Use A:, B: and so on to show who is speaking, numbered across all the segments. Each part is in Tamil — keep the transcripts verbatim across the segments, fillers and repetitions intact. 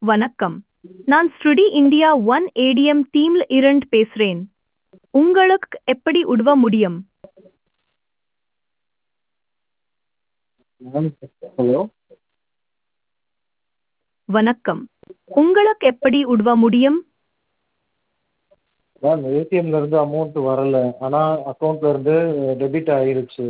A: வணக்கம். நான் ஸ்ருடி இந்தியா ஒன் ஏடிஎம் டீம்ல இருந்து பேசுறேன். உங்களுக்கு எப்படி உதவ முடியும்?
B: மேம் ஹலோ
A: வணக்கம். உங்களுக்கு எப்படி உதவ முடியும்?
B: மேம் ஏடிஎம்ல இருந்து அமௌண்ட் வரல ஆனால் அக்கௌண்ட்ல இருந்து டெபிட் ஆயிருச்சு.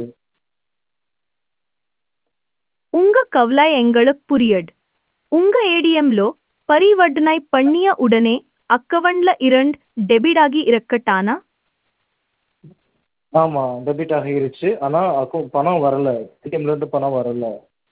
A: உங்க கவலை எங்களுக்கு புரியுது. உங்க ஏடிஎம்ல பரிவர்த்தனை பண்ணிய உடனே அக்கவுண்ட்ல இருந்து டெபிட் ஆகி இருக்கட்டானா?
B: ஆமாம் டெபிட் ஆகிருச்சு ஆனால் அக்கௌண்ட் பணம் வரல, ஏடிஎம்ல இருந்து பணம் வரல.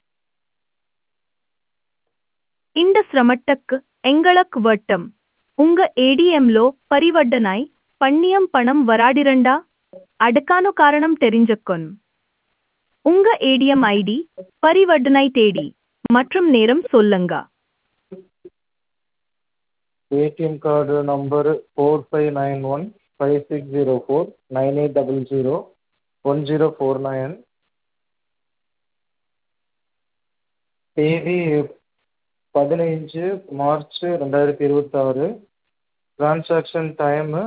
A: இந்த சிரமத்துக்கு எங்களுக்கு வட்டம். உங்க ஏடிஎம்ல பரிவர்த்தனை பண்ணியம் பணம் வராதிரண்டா? அதுக்கான காரணம் தெரிஞ்சுக்கணும். உங்க ஏடிஎம் ஐடி, பரிவர்த்தனை தேதி மற்றும் நேரம் சொல்லுங்க.
B: ATM card number four five nine one five six zero four nine eight double zero one zero four nine. தேதி பதினைஞ்சு மார்ச் ரெண்டாயிரத்தி இருபத்தாறு. டிரான்சாக்ஷன் டைமு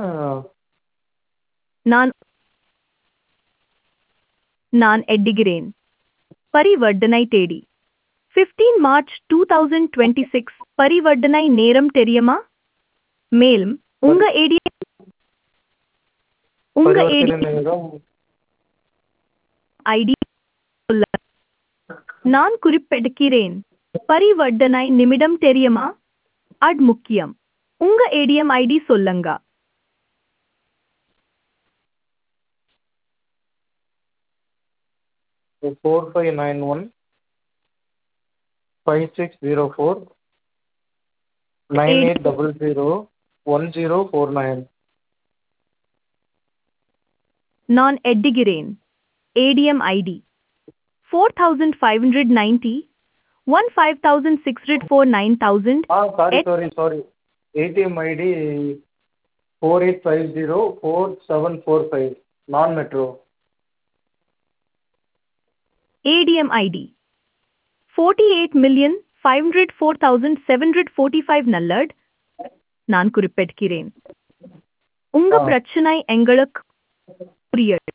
A: நான் நான் எட்டுகிறேன். பரிவர்த்தனை தேதி பதினைந்து மார்ச் இரண்டாயிரத்தி இருபத்தி ஆறு. பரிவர்த்தனை நேரம் தெரியுமா? மேலும் உங்க ஏடிஎம் உங்க
B: பரிவர்த்தனை
A: ஏடிஎம்
B: நேரம்
A: ஐடி சொல்லுங்க. நான் குறிப்பிடுகிறேன். பரிவர்த்தனை நிமிடம் தெரியுமா? அது முக்கியம். உங்க ஏடிஎம் ஐடி சொல்லுங்க.
B: Four five nine one five six zero four nine eight double zero one zero four nine.
A: நான் எட்டுகிறேன். ATM ID four thousand five hundred ninety one five thousand six hundred four nine thousand.
B: ஆ sorry sorry sorry ATM ID four eight five zero four seven four five நான் metro.
A: ATM ID forty eight million five hundred four thousand seven hundred forty five நல்லட். நான் குறிப்பிடுகிறேன். உங்க
B: ஆ
A: பிரச்சனை எங்களுக்கு புரியுது.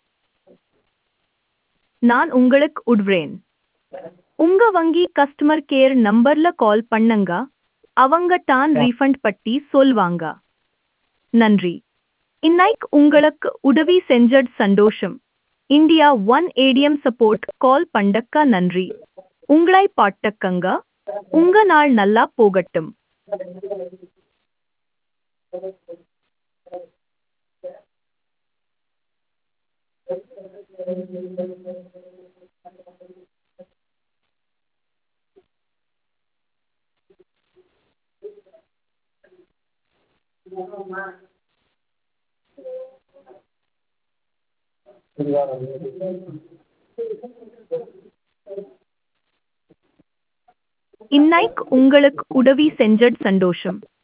A: நான் உங்களுக்கு உதவுறேன். உங்க வங்கி கஸ்டமர் கேர் நம்பர்ல கால் பண்ணுங்க. அவங்க தான்
B: ஆ
A: ரீஃபண்ட் பத்தி சொல்வாங்க. நன்றி. இன்னைக்கு உங்களுக்கு உதவி செஞ்சது சந்தோஷம். India one ATM support call பண்ணக்க நன்றி. உங்களை பாட்டுக்கங்க. உங்க நாள் நல்லா போகட்டும். இன்னைக்கு உங்களுக்கு உதவி செஞ்சது சந்தோஷம்.